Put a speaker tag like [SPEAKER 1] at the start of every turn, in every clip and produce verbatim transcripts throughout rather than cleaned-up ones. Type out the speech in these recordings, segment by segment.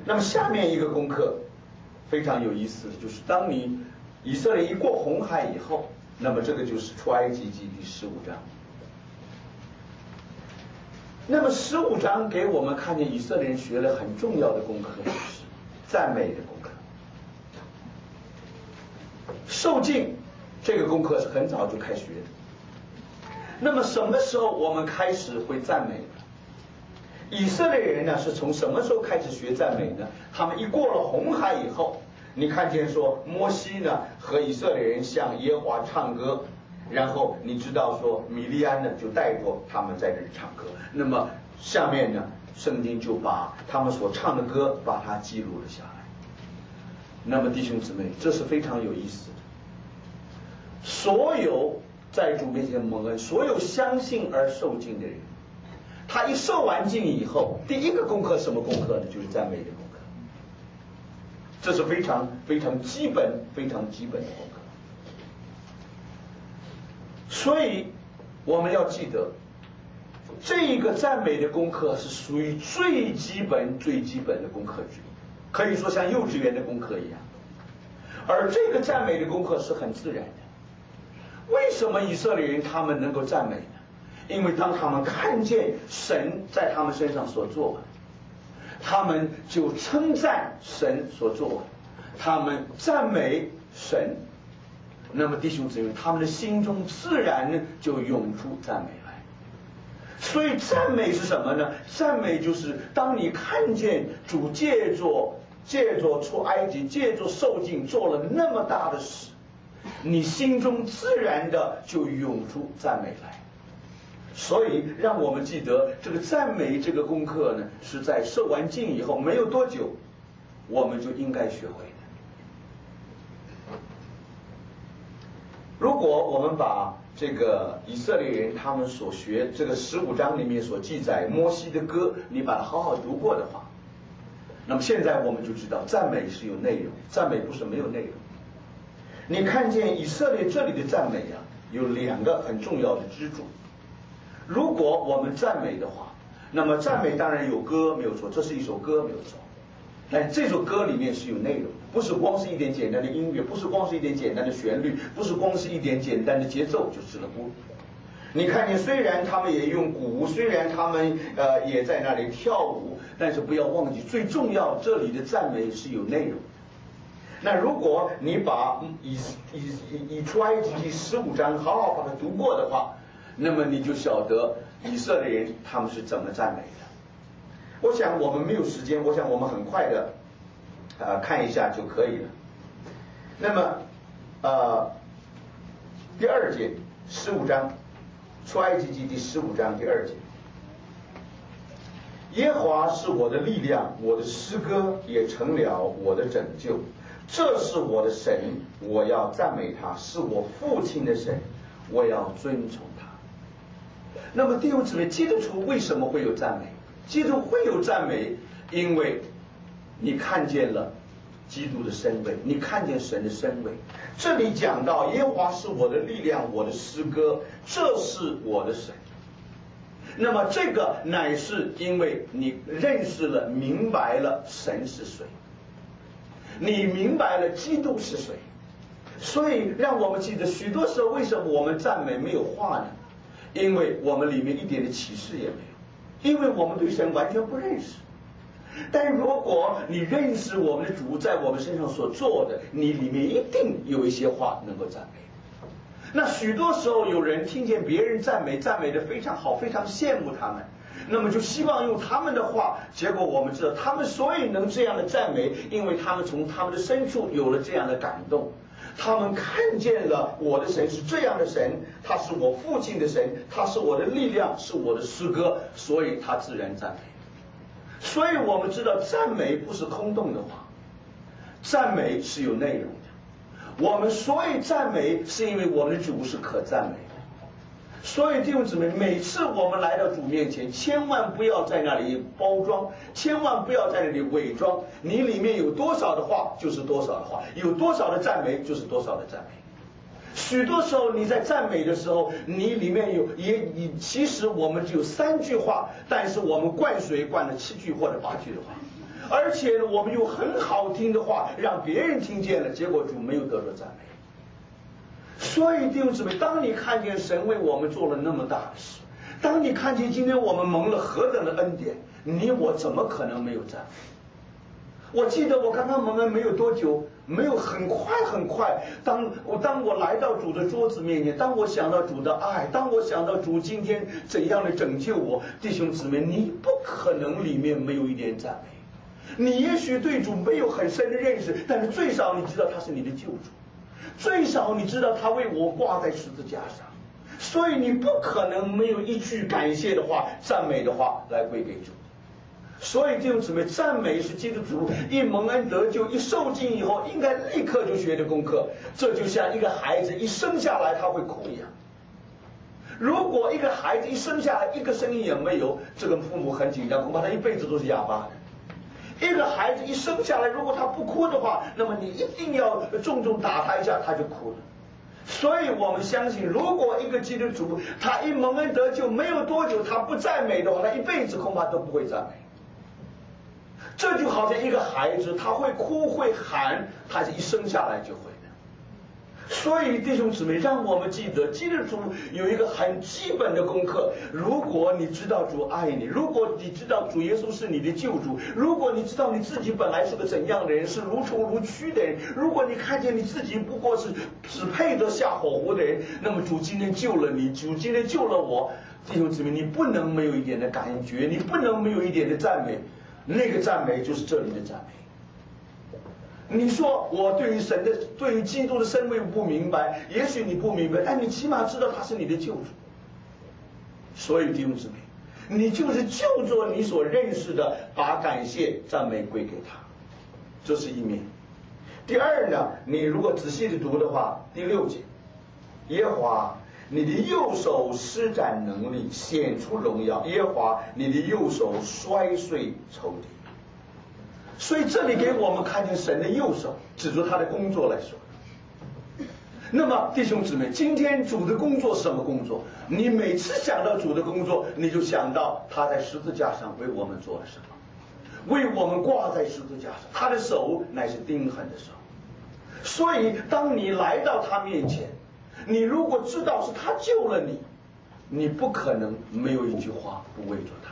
[SPEAKER 1] 那么下面一个功课非常有意思，就是当你以色列一过红海以后，那么这个就是出埃及记第十五章。那么十五章给我们看见以色列人学了很重要的功课，就是赞美的功课。受敬这个功课是很早就开学的。那么什么时候我们开始会赞美呢？以色列人呢是从什么时候开始学赞美呢？他们一过了红海以后，你看见说摩西呢和以色列人向耶和华唱歌，然后你知道说米利安呢就带着他们在这里唱歌。那么下面呢圣经就把他们所唱的歌把它记录了下来。那么弟兄姊妹，这是非常有意思的。所有在主面前蒙恩，所有相信而受敬的人，他一受完敬以后，第一个功课什么功课呢？就是赞美的功课。这是非常非常基本非常基本的功课。所以我们要记得，这一个赞美的功课是属于最基本最基本的功课之一，可以说像幼稚园的功课一样。而这个赞美的功课是很自然的。为什么以色列人他们能够赞美呢？因为当他们看见神在他们身上所做的，他们就称赞神所做的，他们赞美神。那么弟兄姊妹，他们的心中自然呢就涌出赞美来。所以赞美是什么呢？赞美就是当你看见主借着借着出埃及，借着受尽做了那么大的事，你心中自然的就涌出赞美来。所以让我们记得这个赞美这个功课呢，是在受完敬以后没有多久我们就应该学会的。如果我们把这个以色列人他们所学这个十五章里面所记载摩西的歌，你把它好好读过的话，那么现在我们就知道赞美是有内容，赞美不是没有内容。你看见以色列这里的赞美啊，有两个很重要的支柱。如果我们赞美的话，那么赞美当然有歌没有错，这是一首歌没有错，但这首歌里面是有内容的，不是光是一点简单的音乐，不是光是一点简单的旋律，不是光是一点简单的节奏就吃了鼓。你看见虽然他们也用鼓，虽然他们呃也在那里跳舞，但是不要忘记最重要，这里的赞美是有内容的。那如果你把以以以以出埃及记十五章好好把它读过的话，那么你就晓得以色列人他们是怎么赞美的。我想我们没有时间，我想我们很快的呃看一下就可以了。那么呃第二节十五章出埃及记第十五章第二节，耶和华是我的力量，我的诗歌也成了我的拯救，这是我的神，我要赞美他，是我父亲的神，我要尊崇他。那么弟兄姊妹，记得出为什么会有赞美？记住会有赞美，因为你看见了基督的身位，你看见神的身位。这里讲到耶和华是我的力量，我的诗歌，这是我的神。那么这个乃是因为你认识了明白了神是谁，你明白了基督是谁。所以让我们记得，许多时候为什么我们赞美没有话呢？因为我们里面一点的启示也没有，因为我们对神完全不认识。但如果你认识我们的主在我们身上所做的，你里面一定有一些话能够赞美。那许多时候有人听见别人赞美，赞美的非常好，非常羡慕他们，那么就希望用他们的话，结果我们知道他们所以能这样的赞美，因为他们从他们的深处有了这样的感动，他们看见了我的神是这样的神，他是我父亲的神，他是我的力量，是我的诗歌，所以他自然赞美。所以我们知道赞美不是空洞的话，赞美是有内容的。我们所以赞美是因为我们的主是可赞美的。所以弟兄姊妹，每次我们来到主面前，千万不要在那里包装，千万不要在那里伪装，你里面有多少的话就是多少的话，有多少的赞美就是多少的赞美。许多时候你在赞美的时候，你里面有也也其实我们只有三句话，但是我们灌水灌了七句或者八句的话， 而且我们用很好听的话让别人听见了，结果主没有得到赞美。所以弟兄姊妹，当你看见神为我们做了那么大的事，当你看见今天我们蒙了何等的恩典，你我怎么可能没有赞美？我记得我刚刚蒙恩没有多久，没有很快很快，当我当我来到主的桌子面前，当我想到主的爱，当我想到主今天怎样的拯救我，弟兄姊妹，你不可能里面没有一点赞美。你也许对主没有很深的认识，但是最少你知道他是你的救主，最少你知道他为我挂在十字架上，所以你不可能没有一句感谢的话、赞美的话来归给主。所以弟兄姊妹，赞美是基督徒一蒙恩得救、一受浸以后应该立刻就学的功课。这就像一个孩子一生下来他会哭一样。如果一个孩子一生下来一个声音也没有，这个父母很紧张，恐怕他一辈子都是哑巴的。一个孩子一生下来，如果他不哭的话，那么你一定要重重打他一下，他就哭了。所以我们相信，如果一个基督徒他一蒙恩得救没有多久，他不赞美的话，他一辈子恐怕都不会赞美。这就好像一个孩子，他会哭会喊，他是一生下来就会的。所以弟兄姊妹，让我们记得，基督徒有一个很基本的功课。如果你知道主爱你，如果你知道主耶稣是你的救主，如果你知道你自己本来是个怎样的人，是如虫如蛆的人，如果你看见你自己不过是只配得下火湖的人，那么主今天救了你，主今天救了我，弟兄姊妹，你不能没有一点的感觉，你不能没有一点的赞美。那个赞美就是这里的赞美。你说我对于神的、对于基督的身位不明白，也许你不明白，但你起码知道他是你的救主。所以弟兄姊妹，你就是就着你所认识的，把感谢、赞美归给他，这是一面。第二呢，你如果仔细的读的话，第六节，耶和华你的右手施展能力，显出荣耀，耶和华你的右手摔碎仇敌。所以这里给我们看见神的右手，指着他的工作来说。那么弟兄姊妹，今天主的工作是什么工作？你每次想到主的工作，你就想到他在十字架上为我们做了什么，为我们挂在十字架上，他的手乃是钉痕的手。所以当你来到他面前，你如果知道是他救了你，你不可能没有一句话不为着他。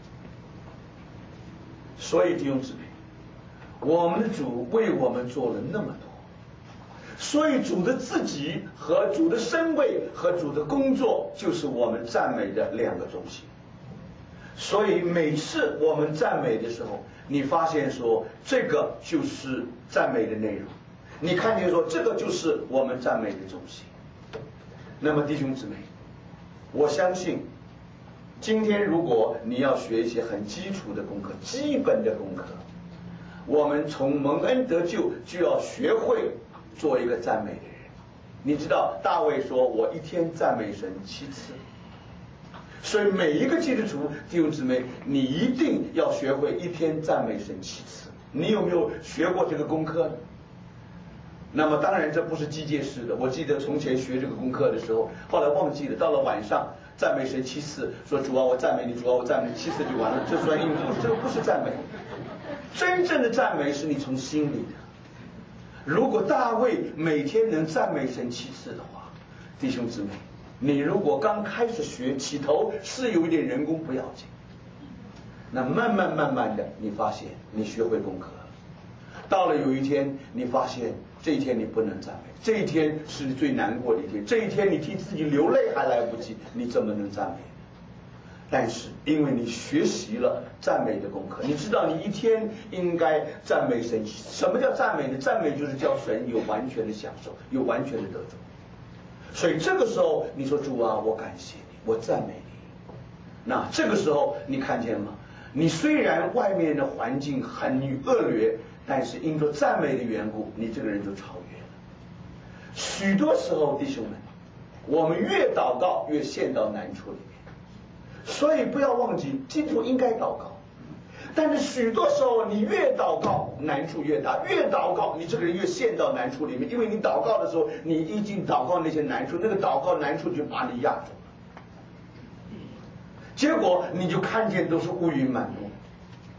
[SPEAKER 1] 所以弟兄姊妹，我们的主为我们做了那么多，所以主的自己和主的身位和主的工作就是我们赞美的两个中心。所以每次我们赞美的时候，你发现说这个就是赞美的内容，你看见说这个就是我们赞美的中心。那么弟兄姊妹，我相信今天如果你要学一些很基础的功课、基本的功课，我们从蒙恩得救就要学会做一个赞美的人。你知道大卫说我一天赞美神七次，所以每一个基督徒弟兄姊妹，你一定要学会一天赞美神七次。你有没有学过这个功课呢？那么当然这不是机械式的，我记得从前学这个功课的时候，后来忘记了，到了晚上赞美神七次，说主啊我赞美你，主啊我赞美你，七次就完了，这算应付，这个不是赞美。真正的赞美是你从心里的。如果大卫每天能赞美神七次的话，弟兄姊妹，你如果刚开始学，起头是有一点人工不要紧，那慢慢慢慢的你发现你学会功课了。到了有一天你发现这一天你不能赞美，这一天是你最难过的一天，这一天你替自己流泪还来不及，你怎么能赞美？但是因为你学习了赞美的功课，你知道你一天应该赞美神。什么叫赞美呢？赞美就是叫神有完全的享受，有完全的得着。所以这个时候你说主啊我感谢你，我赞美你，那这个时候你看见吗？你虽然外面的环境很恶劣，但是因着赞美的缘故，你这个人就超越了。许多时候弟兄们，我们越祷告越陷到难处里面，所以不要忘记基督徒应该祷告，但是许多时候你越祷告难处越大，越祷告你这个人越陷到难处里面，因为你祷告的时候你已经祷告那些难处，那个祷告难处就把你压住了，结果你就看见都是乌云满布。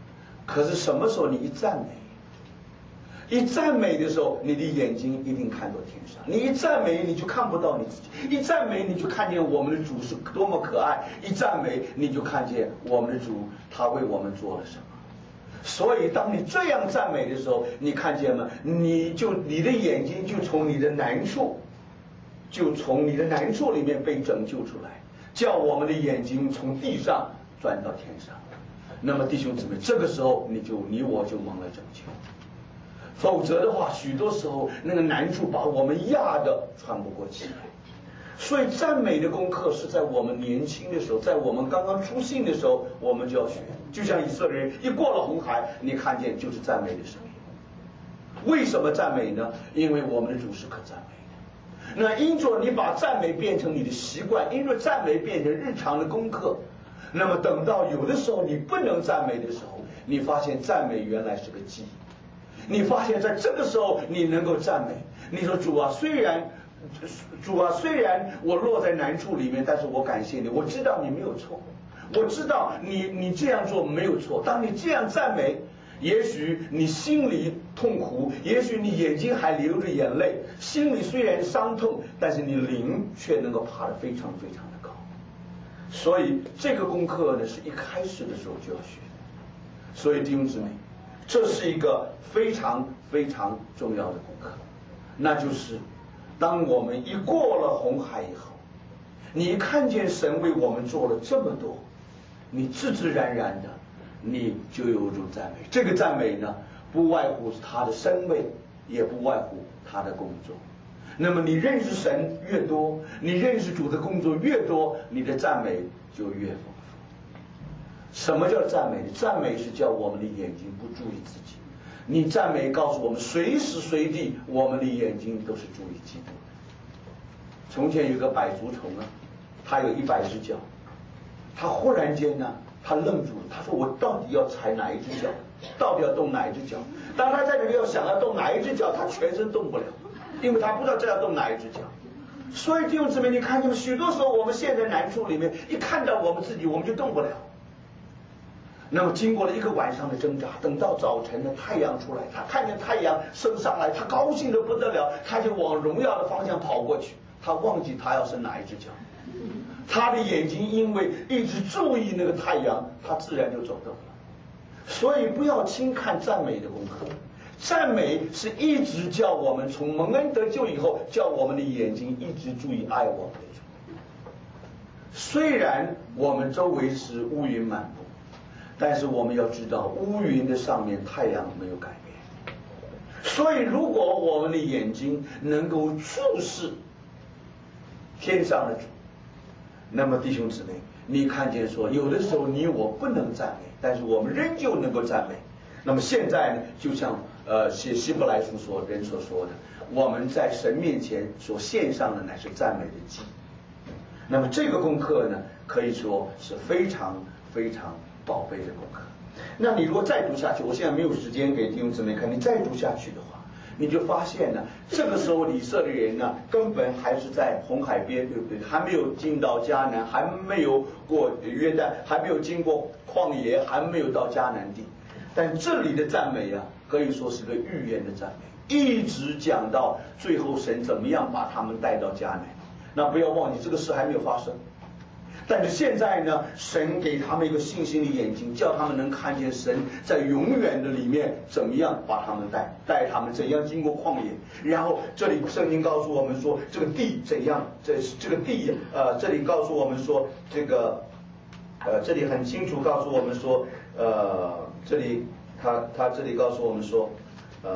[SPEAKER 1] 可是什么时候你一赞美，一赞美的时候，你的眼睛一定看到天上。你一赞美，你就看不到你自己；一赞美，你就看见我们的主是多么可爱；一赞美，你就看见我们的主他为我们做了什么。所以，当你这样赞美的时候，你看见吗？你就你的眼睛就从你的难处，就从你的难处里面被拯救出来，叫我们的眼睛从地上转到天上。那么，弟兄姊妹，这个时候你就你我就蒙了拯救。否则的话，许多时候那个难处把我们压得喘不过气来。所以赞美的功课是在我们年轻的时候，在我们刚刚出信的时候，我们就要学。就像以色列人一过了红海，你看见就是赞美的声音。为什么赞美呢？因为我们的主是可赞美的。那因着你把赞美变成你的习惯，因着赞美变成日常的功课，那么等到有的时候你不能赞美的时候，你发现赞美原来是个技。你发现在这个时候你能够赞美，你说主啊，虽然主啊，虽然我落在难处里面，但是我感谢你，我知道你没有错，我知道你你这样做没有错。当你这样赞美，也许你心里痛苦，也许你眼睛还流着眼泪，心里虽然伤痛，但是你灵却能够爬得非常非常的高。所以这个功课呢，是一开始的时候就要学的。所以弟兄姊妹，这是一个非常非常重要的功课，那就是当我们一过了红海以后，你看见神为我们做了这么多，你自自然然的你就有一种赞美。这个赞美呢，不外乎是他的身位，也不外乎他的工作。那么你认识神越多，你认识主的工作越多，你的赞美就越丰富。什么叫赞美？赞美是叫我们的眼睛不注意自己。你赞美告诉我们，随时随地我们的眼睛都是注意基督的。从前有个百足虫啊，他有一百只脚，他忽然间呢，他愣住了，他说我到底要踩哪一只脚？到底要动哪一只脚？当他在那里要想要动哪一只脚，他全身动不了，因为他不知道这要动哪一只脚。所以弟兄姊妹，你看见许多时候我们陷在难处里面，一看到我们自己，我们就动不了。那么经过了一个晚上的挣扎，等到早晨的太阳出来，他看见太阳升上来，他高兴得不得了，他就往荣耀的方向跑过去。他忘记他要伸哪一只脚，他的眼睛因为一直注意那个太阳，他自然就走动了。所以不要轻看赞美的功课，赞美是一直叫我们从蒙恩得救以后，叫我们的眼睛一直注意爱我们的主。虽然我们周围是乌云满布，但是我们要知道，乌云的上面太阳没有改变。所以如果我们的眼睛能够注视天上的主，那么弟兄姊妹，你看见说有的时候你我不能赞美，但是我们仍旧能够赞美。那么现在呢，就像呃写希伯来书所人所说的，我们在神面前所献上的乃是赞美的祭。那么这个功课呢，可以说是非常非常宝贝的功课。那你如果再读下去，我现在没有时间给弟兄姊妹看，你再读下去的话，你就发现呢，这个时候以色列人呢，根本还是在红海边，对不对？还没有进到迦南，还没有过约旦，还没有经过旷野，还没有到迦南地。但这里的赞美啊，可以说是个预言的赞美，一直讲到最后神怎么样把他们带到迦南。那不要忘记，这个事还没有发生。但是现在呢，神给他们一个信心的眼睛，叫他们能看见神在永远的里面怎么样把他们带带他们怎样经过旷野。然后这里圣经告诉我们说，这个地怎样，这这个地呃，这里告诉我们说，这个呃，这里很清楚告诉我们说，呃，这里他他这里告诉我们说，呃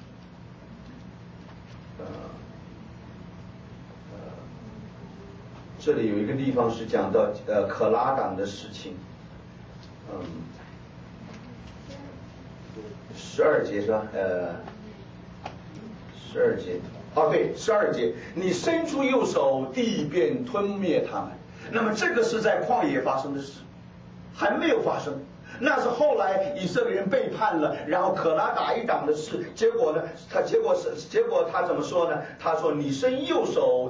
[SPEAKER 1] 呃。这里有一个地方是讲到呃可拉党的事情，嗯，十二节是吧？呃，十二节，哦对，十二节，你伸出右手，地便吞灭他们。那么这个是在旷野发生的事，还没有发生。那是后来以色列人背叛了，然后可拉打一党的事，结果呢，他结果是结果他怎么说呢？他说：“你伸右手。”